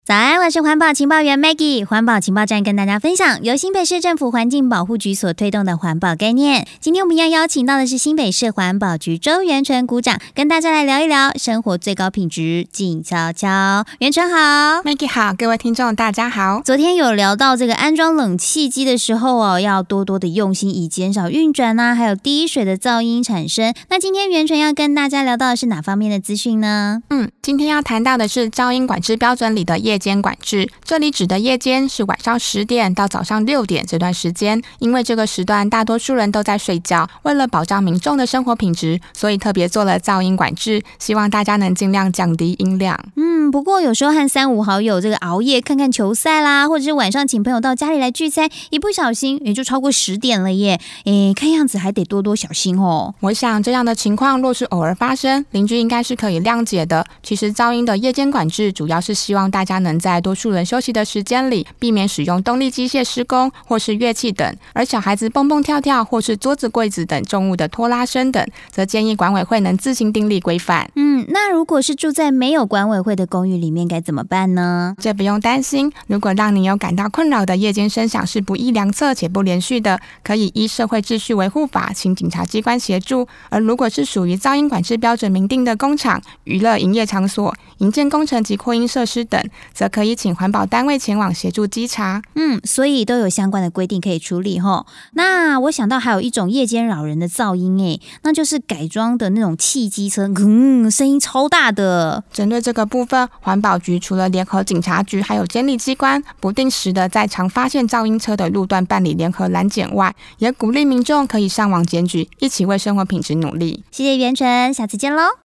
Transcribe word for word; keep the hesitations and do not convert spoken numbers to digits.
早安，我是环保情报员 Maggie。环保情报站跟大家分享由新北市政府环境保护局所推动的环保概念。今天我们要邀请到的是新北市环保局周元纯股长，跟大家来聊一聊生活最高品质静悄悄。元纯好。 Maggie 好，各位听众大家好。 昨天有聊到这个安装冷气机的时候哦，要多多的用心，以减少运转啊，还有滴水的噪音产生。那今天元纯要跟大家聊到的是哪方面的资讯呢？ 嗯，今天要谈到的是噪音管制标准里的夜间管制，这里指的夜间是晚上十点到早上六点这段时间，因为这个时段大多数人都在睡觉，为了保障民众的生活品质，所以特别做了噪音管制，希望大家能尽量降低音量。 嗯，不过有时候和三五好友这个熬夜看看球赛啦，或者是晚上请朋友到家里来聚餐，一不小心也就超过十点了耶。诶，看样子还得多多小心哦。 我想这样的情况若是偶尔发生，邻居应该是可以谅解的。其实噪音的夜间管制主要是希望大家能在多数人休息的时间里，避免使用动力机械施工或是乐器等，而小孩子蹦蹦跳跳或是桌子柜子等重物的拖拉声等，则建议管委会能自行订立规范。 嗯，那如果是住在没有管委会的公寓里面该怎么办呢？ 这不用担心，如果让你有感到困扰的夜间声响是不易量测且不连续的，可以依社会秩序维护法请警察机关协助。而如果是属于噪音管制标准明定的工厂、娱乐营业场所、营建工程及扩音设施等，则可以请环保单位前往协助稽查。 嗯，所以都有相关的规定可以处理齁。那我想到还有一种夜间扰人的噪音诶，那就是改装的那种汽机车，嗯，声音超大的。 针对这个部分，环保局除了联合警察局还有监理机关，不定时的在常发现噪音车的路段办理联合拦检外，也鼓励民众可以上网检举，一起为生活品质努力。 谢谢元纯，下次见喽。